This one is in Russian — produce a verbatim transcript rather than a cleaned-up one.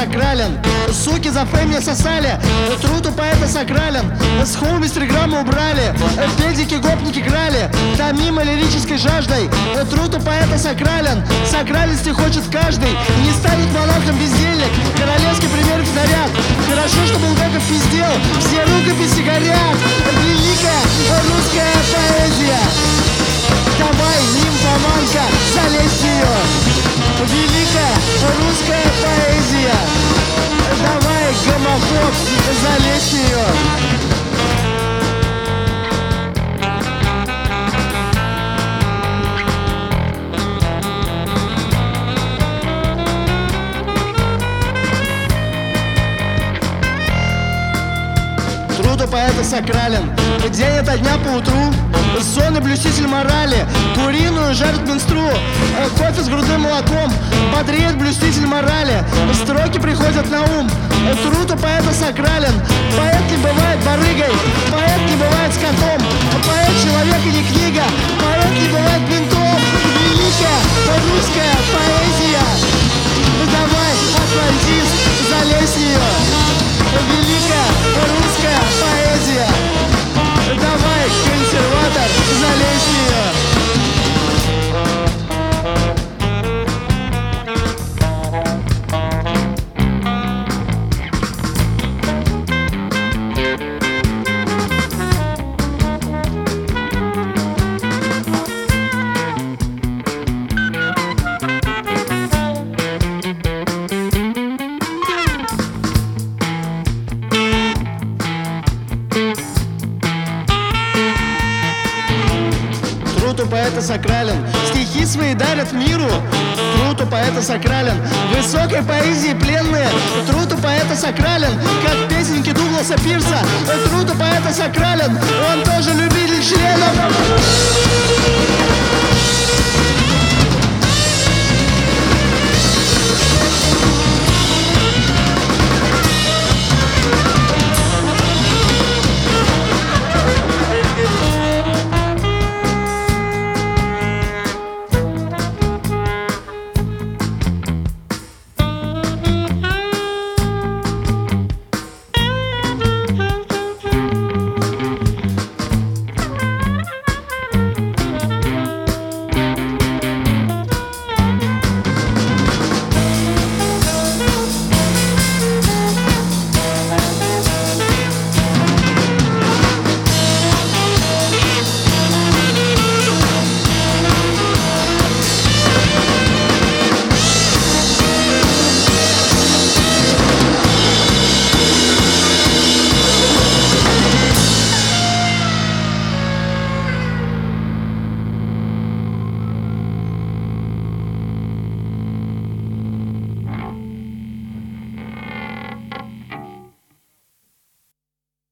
сакрален. Суки за фейм не сосали, труд у поэта сакрален. С хоуми с триграмма убрали, педики гопники крали. Томимо лирической жаждой, труд у поэта сакрален. Сакральности хочет каждый, не станет монахом бездельник. Королевский пример снаряд, хорошо, что Булгаков пиздел, все рукописи горят. Великая русская поэзия, давай, нимфоманка, залезь в нее. Великая русская поэзия, давай, гомофоб, залезь в нее. Труд у поэта сакрален, день ото дня по утру. Сон и блюститель морали, куриную жарит менстру. Кофе с грудным молоком, бодреет блюститель морали. Строки приходят на ум, труд у поэта сакрален. Поэт не бывает барыгой, поэт не бывает скотом. Поэт человек и не книга, поэт не бывает ментом. Великая русская поэзия, давай, атлантист, залезь в нее. Великая русская поэзия, давай, консерватор, залезь в нее. Труд у поэта сакрален, стихи свои дарят миру. Труд у поэта сакрален, высокой поэзии пленные. Труд у поэта сакрален, как песенки Дугласа Пирса. Труд у поэта сакрален, он тоже любитель